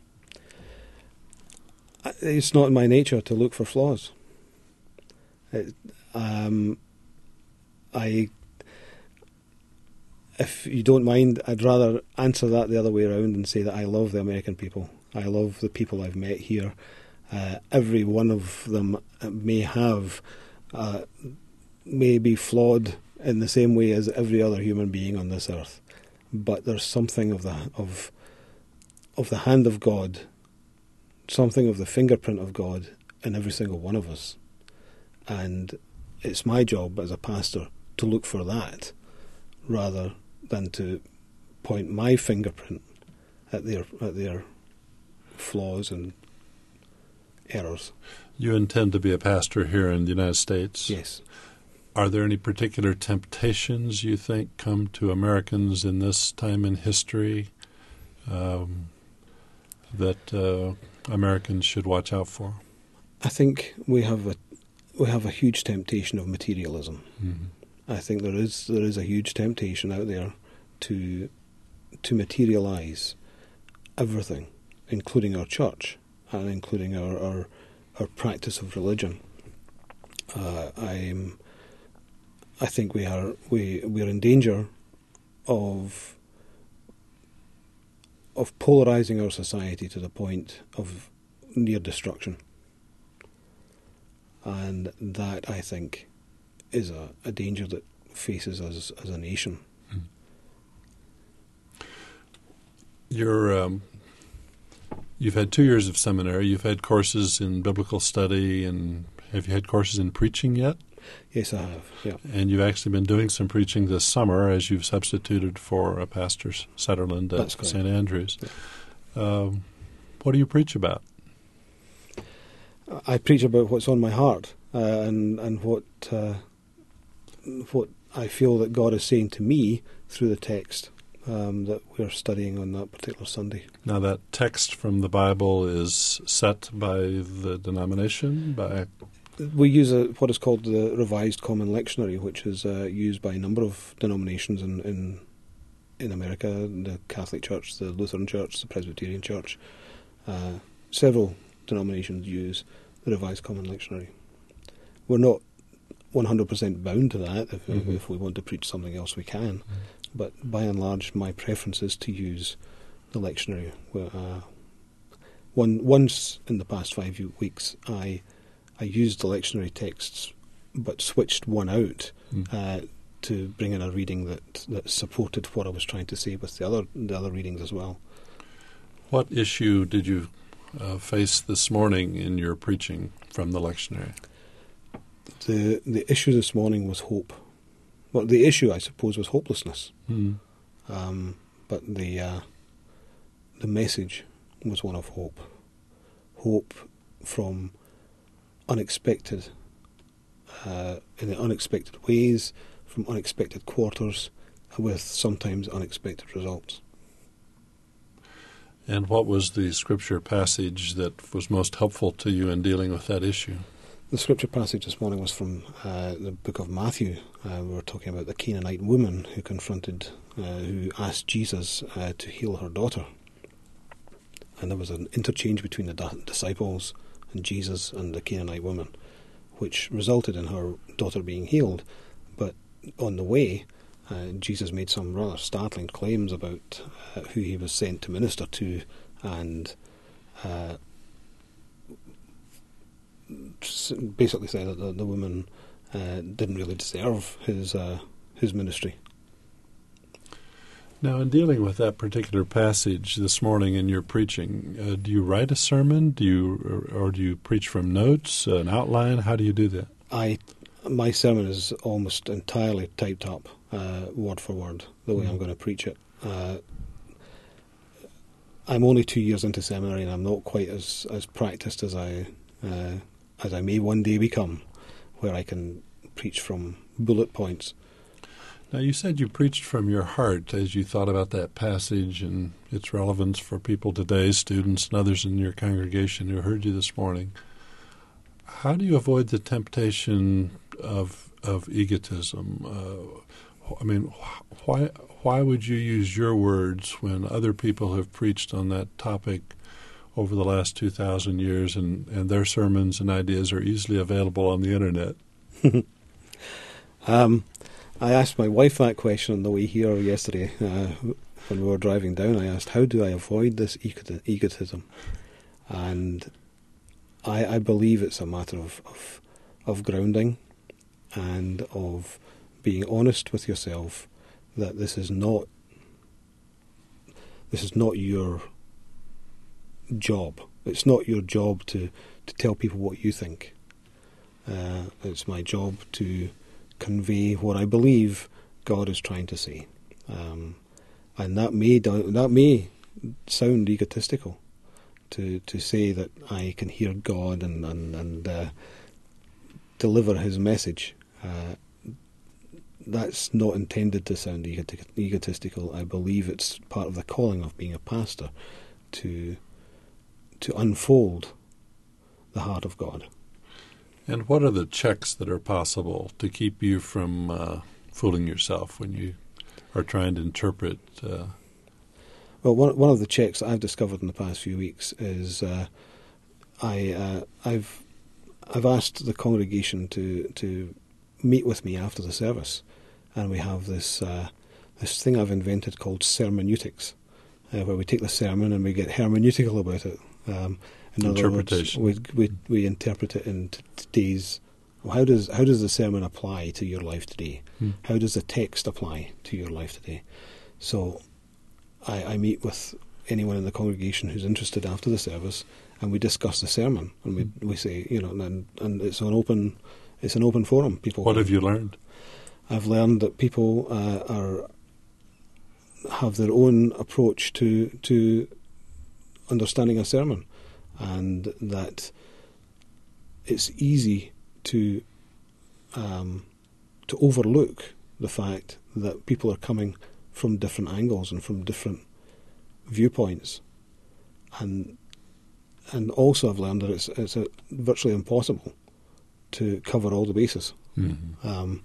It's not in my nature to look for flaws. It, um, I, if you don't mind, I'd rather answer that the other way around and say that I love the American people. I love the people I've met here. Uh, every one of them may have, uh, may be flawed in the same way as every other human being on this earth, but there's something of the of of the hand of God, something of the fingerprint of God in every single one of us, and it's my job as a pastor to look for that, rather than to point my fingerprint at their at their flaws and errors. You intend to be a pastor here in the United States? Yes. Are there any particular temptations you think come to Americans in this time in history um, that uh, Americans should watch out for? I think we have a we have a huge temptation of materialism. Mm-hmm. I think there is there is a huge temptation out there to to materialize everything, including our church and including our our, our practice of religion. Uh, I'm. I think we are we we are in danger of of polarizing our society to the point of near destruction, and that, I think, is a, a danger that faces us as a nation. You're um, you've had two years of seminary. You've had courses in biblical study, and have you had courses in preaching yet? Yes, I have, yeah. And you've actually been doing some preaching this summer as you've substituted for a Pastor Sutherland at Saint Andrews. Yeah. Um, what do you preach about? I preach about what's on my heart uh, and and what uh, what I feel that God is saying to me through the text um, that we're studying on that particular Sunday. Now, that text from the Bible is set by the denomination, by... We use a, what is called the Revised Common Lectionary, which is uh, used by a number of denominations in, in in America, the Catholic Church, the Lutheran Church, the Presbyterian Church. Uh, several denominations use the Revised Common Lectionary. We're not one hundred percent bound to that. If, mm-hmm. if we want to preach something else, we can. Mm-hmm. But by and large, my preference is to use the lectionary. Uh, one, once in the past five weeks, I... I used the lectionary texts, but switched one out mm. uh, to bring in a reading that, that supported what I was trying to say with the other the other readings as well. What issue did you uh, face this morning in your preaching from the lectionary? The the issue this morning was hope. Well, the issue, I suppose, was hopelessness. Mm. Um, but the uh, the message was one of hope. Hope from unexpected, uh, in unexpected ways, from unexpected quarters, with sometimes unexpected results. And what was the scripture passage that was most helpful to you in dealing with that issue? The scripture passage this morning was from uh, the book of Matthew. Uh, we were talking about the Canaanite woman who confronted, uh, who asked Jesus uh, to heal her daughter. And there was an interchange between the da- disciples and Jesus and the Canaanite woman, which resulted in her daughter being healed. But on the way, uh, Jesus made some rather startling claims about uh, who he was sent to minister to, and uh, basically said that the, the woman uh, didn't really deserve his uh, his ministry. Now, in dealing with that particular passage this morning in your preaching, uh, do you write a sermon? Do you, or, or do you preach from notes, uh, an outline? How do you do that? I, my sermon is almost entirely typed up, uh, word for word, the way mm. I'm going to preach it. Uh, I'm only two years into seminary, and I'm not quite as, as practiced as I uh, as I may one day become, where I can preach from bullet points. Now, you said you preached from your heart as you thought about that passage and its relevance for people today, students and others in your congregation who heard you this morning. How do you avoid the temptation of of egotism? Uh, I mean, why why would you use your words when other people have preached on that topic over the last two thousand years, and, and their sermons and ideas are easily available on the Internet? um. I asked my wife that question on the way here yesterday uh, when we were driving down. I asked, how do I avoid this ego- egotism? And I, I believe it's a matter of, of, of grounding and of being honest with yourself that this is not this is not your job. It's not your job to, to tell people what you think. Uh, it's my job to convey what I believe God is trying to say, um, and that may do, that may sound egotistical to to say that I can hear God and and, and uh, deliver His message. Uh, that's not intended to sound egoti- egotistical. I believe it's part of the calling of being a pastor to to unfold the heart of God. And what are the checks that are possible to keep you from uh, fooling yourself when you are trying to interpret? Uh... Well, one one of the checks that I've discovered in the past few weeks is uh, I uh, I've I've asked the congregation to to meet with me after the service, and we have this uh, this thing I've invented called sermoneutics, uh, where we take the sermon and we get hermeneutical about it. Um, In other words, we, we we interpret it in t- today's. Well, how does how does the sermon apply to your life today? Hmm. How does the text apply to your life today? So, I, I meet with anyone in the congregation who's interested after the service, and we discuss the sermon, and we hmm. we say, you know, and and it's an open it's an open forum. People. What have you learned? I've learned that people uh, are have their own approach to to understanding a sermon. And that it's easy to um, to overlook the fact that people are coming from different angles and from different viewpoints, and and also I've learned that it's it's a, virtually impossible to cover all the bases. Mm-hmm. Um,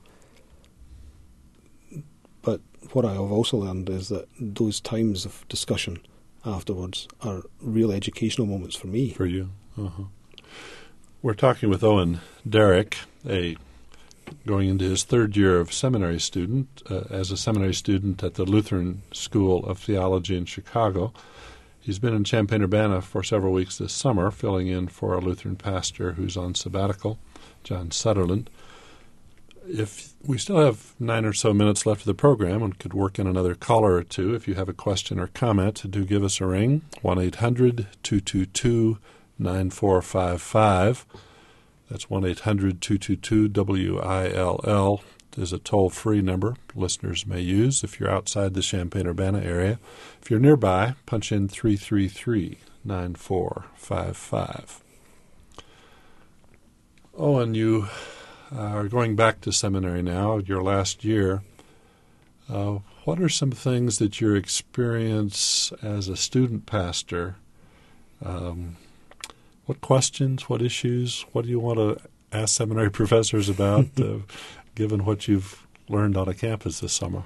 but what I have also learned is that those times of discussion afterwards are real educational moments for me. For you. Uh-huh. We're talking with Owen Derrick, a going into his third year of seminary student, uh, as a seminary student at the Lutheran School of Theology in Chicago. He's been in Champaign-Urbana for several weeks this summer, filling in for a Lutheran pastor who's on sabbatical, John Sutherland. If we still have nine or so minutes left of the program and could work in another caller or two, if you have a question or comment, do give us a ring, one eight hundred two two two nine four five five. That's one eight hundred two two two W I L L. There's a toll-free number listeners may use if you're outside the Champaign-Urbana area. If you're nearby, punch in three three three nine four five five. Oh, and you uh, are going back to seminary now, your last year. Uh, what are some things that your experience as a student pastor, um, what questions, what issues, what do you want to ask seminary professors about, uh, given what you've learned on a campus this summer?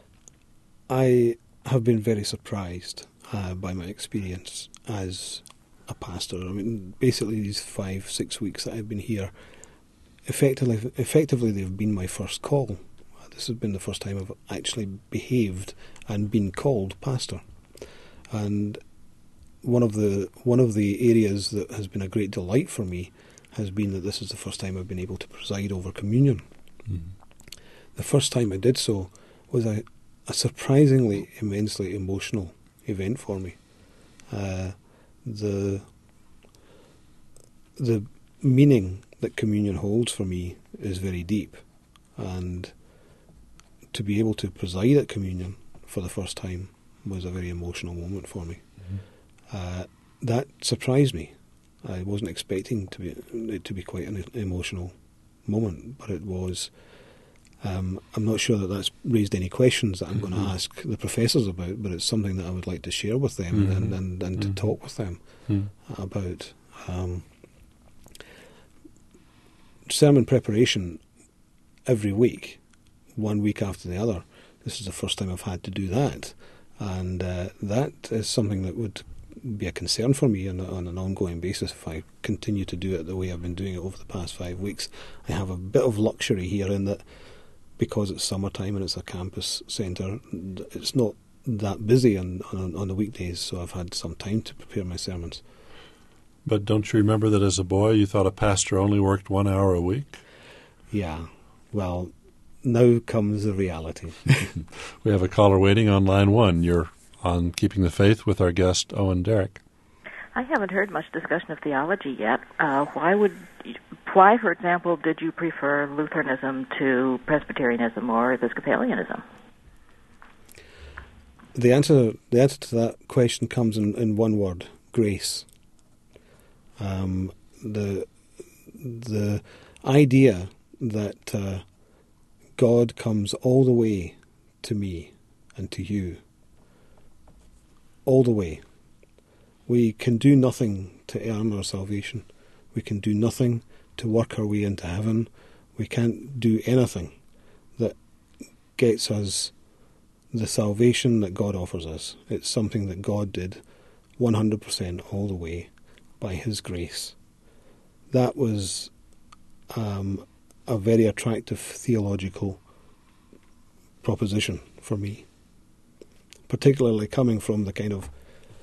I have been very surprised uh, by my experience as a pastor. I mean, basically these five, six weeks that I've been here, effectively, effectively they've been my first call. This has been the first time I've actually behaved and been called pastor. And one of the one of the areas that has been a great delight for me has been that this is the first time I've been able to preside over communion. Mm-hmm. The first time I did so was a, a surprisingly, immensely emotional event for me. Uh, the the meaning that communion holds for me is very deep, and to be able to preside at communion for the first time was a very emotional moment for me. Mm-hmm. Uh, that surprised me. I wasn't expecting to be it to be quite an emotional moment, but it was. Um, I'm not sure that that's raised any questions that I'm mm-hmm. going to ask the professors about, but it's something that I would like to share with them mm-hmm. and, and, and mm-hmm. to talk with them mm-hmm. about. Um, sermon preparation every week, one week after the other. This is the first time I've had to do that, and uh, that is something that would be a concern for me on, on an ongoing basis if I continue to do it the way I've been doing it over the past five weeks. I have a bit of luxury here in that because it's summertime and it's a campus centre, it's not that busy on, on, on the weekdays, so I've had some time to prepare my sermons. But don't you remember that as a boy you thought a pastor only worked one hour a week? Yeah, well, now comes the reality. We have a caller waiting on line one. You're on Keeping the Faith with our guest, Owen Derrick. I haven't heard much discussion of theology yet. Uh, why would, why, for example, did you prefer Lutheranism to Presbyterianism or Episcopalianism? The answer, the answer to that question comes in, in one word: grace. Um, the the idea that uh, God comes all the way to me and to you, all the way. We can do nothing to earn our salvation. We can do nothing to work our way into heaven. We can't do anything that gets us the salvation that God offers us. It's something that God did one hundred percent all the way by His grace. That was um, a very attractive theological proposition for me, particularly coming from the kind of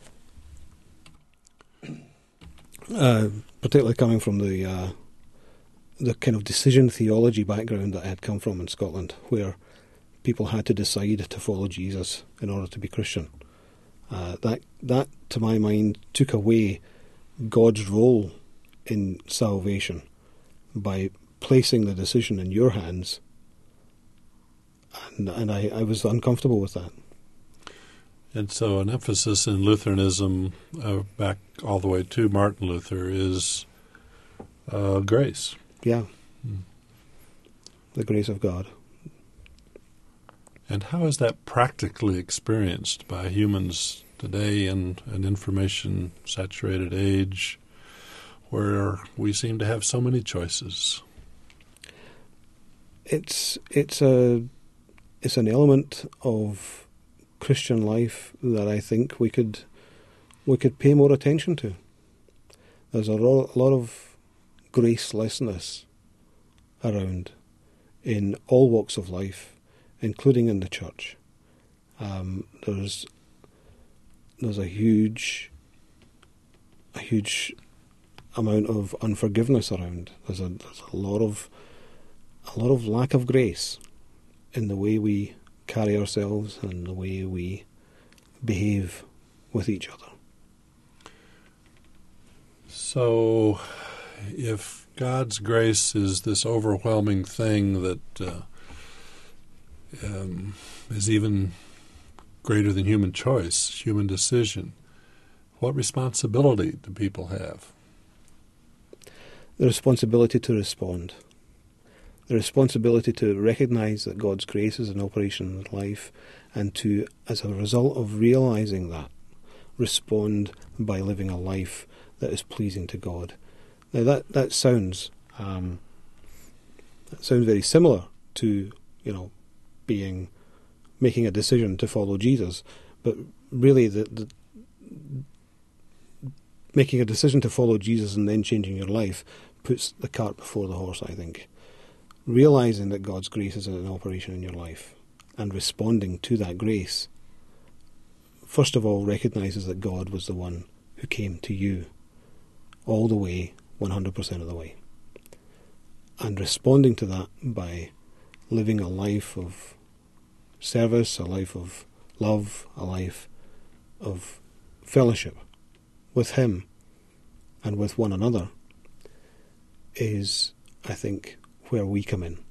Uh, particularly coming from the uh, the kind of decision theology background that I had come from in Scotland, where people had to decide to follow Jesus in order to be Christian. Uh, that that, to my mind, took away God's role in salvation by placing the decision in your hands, and and I, I was uncomfortable with that. And so an emphasis in Lutheranism, uh, back all the way to Martin Luther, is uh, grace. Yeah. Hmm. The grace of God. And how is that practically experienced by humans today in an information-saturated age where we seem to have so many choices? It's it's a it's an element of Christian life that I think we could we could pay more attention to. There's a ro- lot of gracelessness around in all walks of life, including in the church. Um, there's there's a huge a huge amount of unforgiveness around. There's a there's a lot of a lot of lack of grace in the way we carry ourselves and the way we behave with each other. So, if God's grace is this overwhelming thing that uh, um, is even greater than human choice, human decision, what responsibility do people have? The responsibility to respond. the responsibility to recognise that God's grace is in operation in life, and to, as a result of realising that, respond by living a life that is pleasing to God. Now that that sounds um, that sounds very similar to, you know, being making a decision to follow Jesus, but really the, the making a decision to follow Jesus and then changing your life puts the cart before the horse, I think. Realising that God's grace is in operation in your life and responding to that grace, first of all, recognises that God was the one who came to you all the way, one hundred percent of the way. And responding to that by living a life of service, a life of love, a life of fellowship with Him and with one another is, I think, where we come in.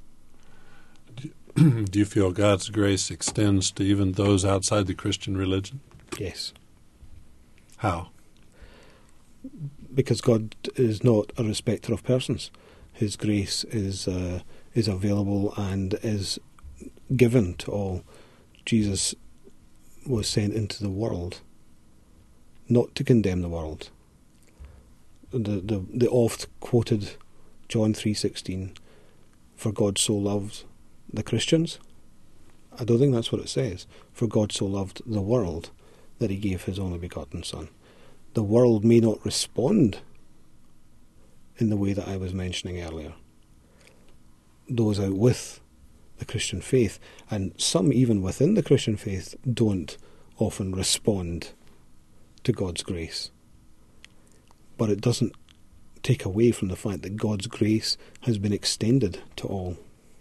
Do you feel God's grace extends to even those outside the Christian religion? Yes. How? Because God is not a respecter of persons. His grace is uh, is available and is given to all. Jesus was sent into the world not to condemn the world. The the, the oft quoted John three sixteen, for God so loved the Christians. I don't think that's what it says. For God so loved the world that He gave His only begotten Son. The world may not respond in the way that I was mentioning earlier. Those out with the Christian faith, and some even within the Christian faith, don't often respond to God's grace. But it doesn't take away from the fact that God's grace has been extended to all.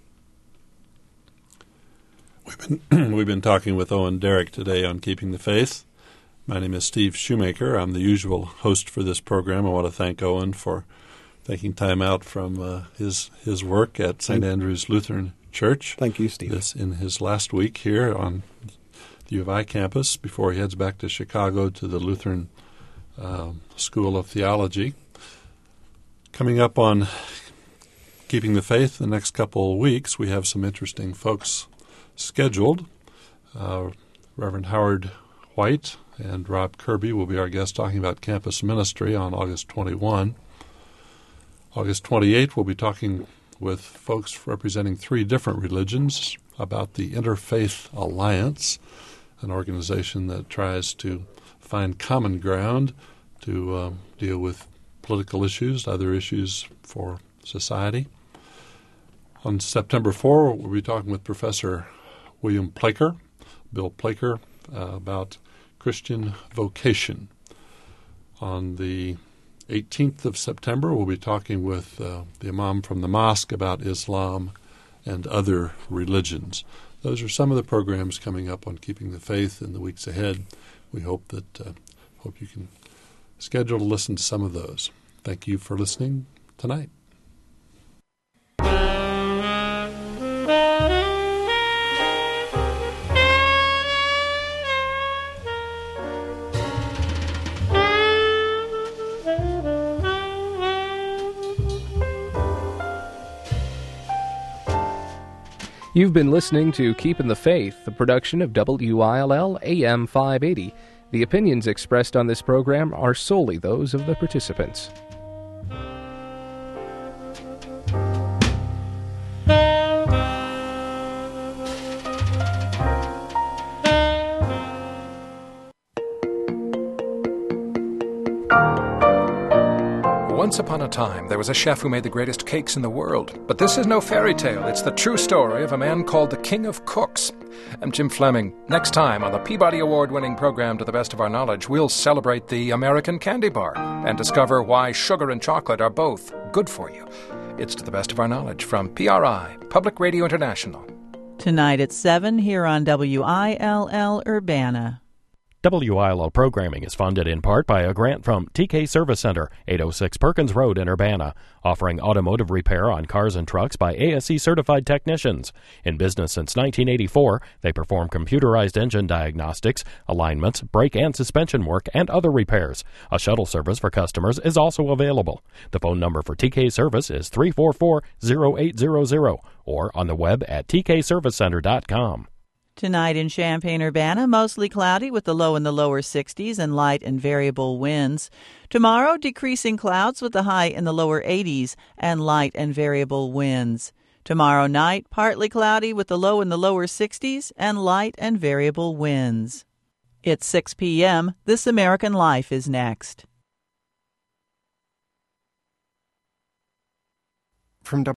We've been we've been talking with Owen Derrick today on Keeping the Faith. My name is Steve Shoemaker. I'm the usual host for this program. I want to thank Owen for taking time out from uh, his his work at Saint Andrew's Lutheran Church. Thank you, Steve. This in his last week here on the U of I campus before he heads back to Chicago to the Lutheran uh, School of Theology. Coming up on Keeping the Faith the next couple of weeks, we have some interesting folks scheduled. Uh, Reverend Howard White and Rob Kirby will be our guests talking about campus ministry on August twenty-first. August twenty-eighth, we'll be talking with folks representing three different religions about the Interfaith Alliance, an organization that tries to find common ground to uh, deal with political issues, other issues for society. On September fourth, we'll be talking with Professor William Plaker, Bill Plaker, uh, about Christian vocation. On the eighteenth of September, we'll be talking with uh, the Imam from the mosque about Islam and other religions. Those are some of the programs coming up on Keeping the Faith in the weeks ahead. We hope that uh, hope you can schedule to listen to some of those. Thank you for listening tonight. You've been listening to Keeping the Faith, a production of W I L L A M five eighty. The opinions expressed on this program are solely those of the participants. Once upon a time, there was a chef who made the greatest cakes in the world. But this is no fairy tale. It's the true story of a man called the King of Cooks. I'm Jim Fleming. Next time on the Peabody Award-winning program To the Best of Our Knowledge, we'll celebrate the American candy bar and discover why sugar and chocolate are both good for you. It's To the Best of Our Knowledge from P R I, Public Radio International. Tonight at seven here on W I L L Urbana. W I L L programming is funded in part by a grant from T K Service Center, eight oh six Perkins Road in Urbana, offering automotive repair on cars and trucks by A S E-certified technicians. In business since nineteen eighty-four, they perform computerized engine diagnostics, alignments, brake and suspension work, and other repairs. A shuttle service for customers is also available. The phone number for T K Service is three four four, zero eight zero zero or on the web at t k service center dot com. Tonight in Champaign-Urbana, mostly cloudy with the low in the lower sixties and light and variable winds. Tomorrow, decreasing clouds with the high in the lower eighties and light and variable winds. Tomorrow night, partly cloudy with the low in the lower sixties and light and variable winds. It's six p.m. This American Life is next. From